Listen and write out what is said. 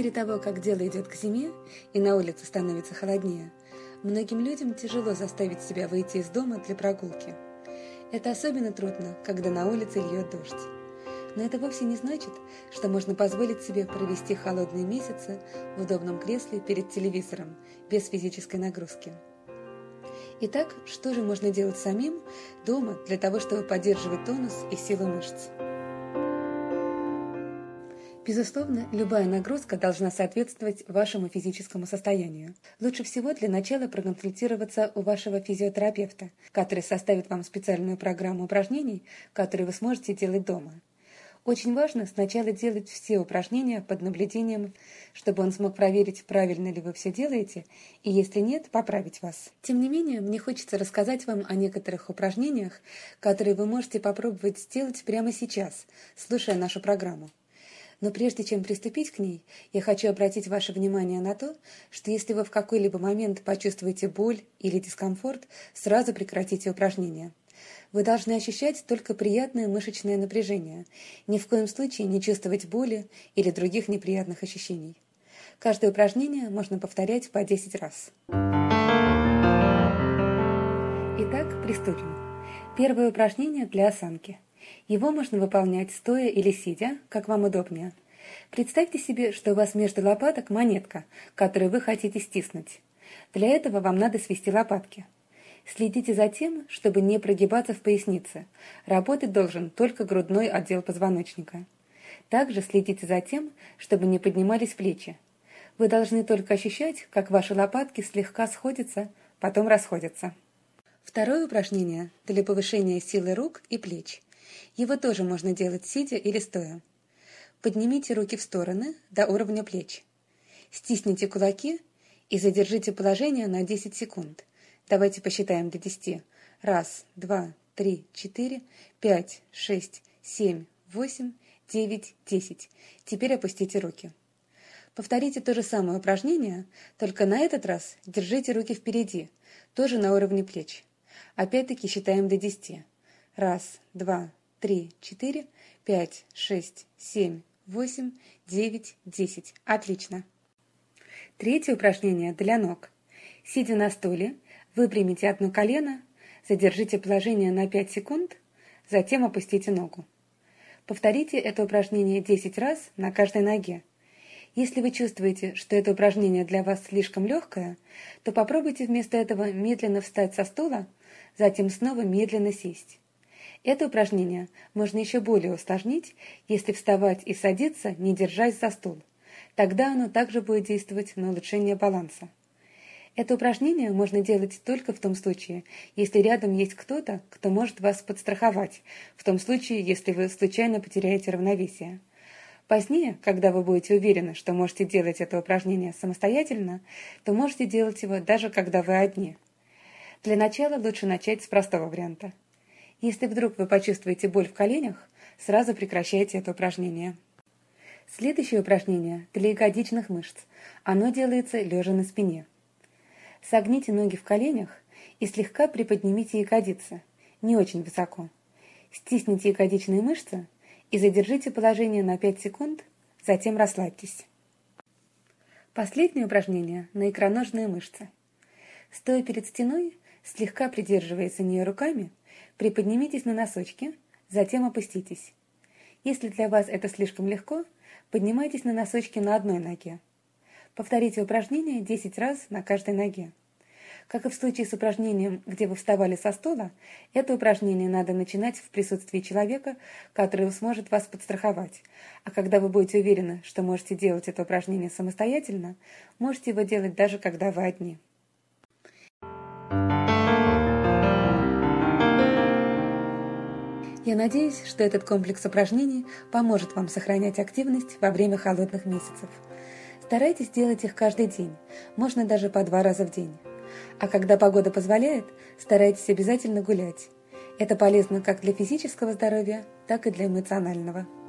мере того, как дело идет к зиме и на улице становится холоднее, многим людям тяжело заставить себя выйти из дома для прогулки. Это особенно трудно, когда на улице льет дождь. Но это вовсе не значит, что можно позволить себе провести холодные месяцы в удобном кресле перед телевизором, без физической нагрузки. Итак, что же можно делать самим дома для того, чтобы поддерживать тонус и силу мышц? Безусловно, любая нагрузка должна соответствовать вашему физическому состоянию. Лучше всего для начала проконсультироваться у вашего физиотерапевта, который составит вам специальную программу упражнений, которые вы сможете делать дома. Очень важно сначала делать все упражнения под наблюдением, чтобы он смог проверить, правильно ли вы все делаете, и если нет, поправить вас. Тем не менее, мне хочется рассказать вам о некоторых упражнениях, которые вы можете попробовать сделать прямо сейчас, слушая нашу программу. Но прежде чем приступить к ней, я хочу обратить ваше внимание на то, что если вы в какой-либо момент почувствуете боль или дискомфорт, сразу прекратите упражнение. Вы должны ощущать только приятное мышечное напряжение, ни в коем случае не чувствовать боли или других неприятных ощущений. Каждое упражнение можно повторять по 10 раз. Итак, приступим. Первое упражнение для осанки. Его можно выполнять стоя или сидя, как вам удобнее. Представьте себе, что у вас между лопаток монетка, которую вы хотите стиснуть. Для этого вам надо свести лопатки. Следите за тем, чтобы не прогибаться в пояснице. Работать должен только грудной отдел позвоночника. Также следите за тем, чтобы не поднимались плечи. Вы должны только ощущать, как ваши лопатки слегка сходятся, потом расходятся. Второе упражнение для повышения силы рук и плеч. Его тоже можно делать сидя или стоя. Поднимите руки в стороны до уровня плеч. Стисните кулаки и задержите положение на 10 секунд. Давайте посчитаем до 10. 1, 2, 3, 4, 5, 6, 7, 8, 9, 10. Теперь опустите руки. Повторите то же самое упражнение, только на этот раз держите руки впереди, тоже на уровне плеч. Опять-таки считаем до 10. 1, 2, 3, 4, 5, 6, 7, 8, 9, 10. Отлично. Третье упражнение для ног. Сидя на стуле, выпрямите одно колено, задержите положение на 5 секунд, затем опустите ногу. Повторите это упражнение 10 раз на каждой ноге. Если вы чувствуете, что это упражнение для вас слишком легкое, то попробуйте вместо этого медленно встать со стула, затем снова медленно сесть. Это упражнение можно еще более усложнить, если вставать и садиться, не держась за стул. Тогда оно также будет действовать на улучшение баланса. Это упражнение можно делать только в том случае, если рядом есть кто-то, кто может вас подстраховать, в том случае, если вы случайно потеряете равновесие. Позднее, когда вы будете уверены, что можете делать это упражнение самостоятельно, то можете делать его даже когда вы одни. Для начала лучше начать с простого варианта. Если вдруг вы почувствуете боль в коленях, сразу прекращайте это упражнение. Следующее упражнение для ягодичных мышц. Оно делается лежа на спине. Согните ноги в коленях и слегка приподнимите ягодицы, не очень высоко. Стисните ягодичные мышцы и задержите положение на 5 секунд, затем расслабьтесь. Последнее упражнение на икроножные мышцы. Стоя перед стеной, слегка придерживаясь за нее руками, приподнимитесь на носочки, затем опуститесь. Если для вас это слишком легко, поднимайтесь на носочки на одной ноге. Повторите упражнение 10 раз на каждой ноге. Как и в случае с упражнением, где вы вставали со стула, это упражнение надо начинать в присутствии человека, который сможет вас подстраховать. А когда вы будете уверены, что можете делать это упражнение самостоятельно, можете его делать даже когда вы одни. Я надеюсь, что этот комплекс упражнений поможет вам сохранять активность во время холодных месяцев. Старайтесь делать их каждый день, можно даже по 2 раза в день. А когда погода позволяет, старайтесь обязательно гулять. Это полезно как для физического здоровья, так и для эмоционального.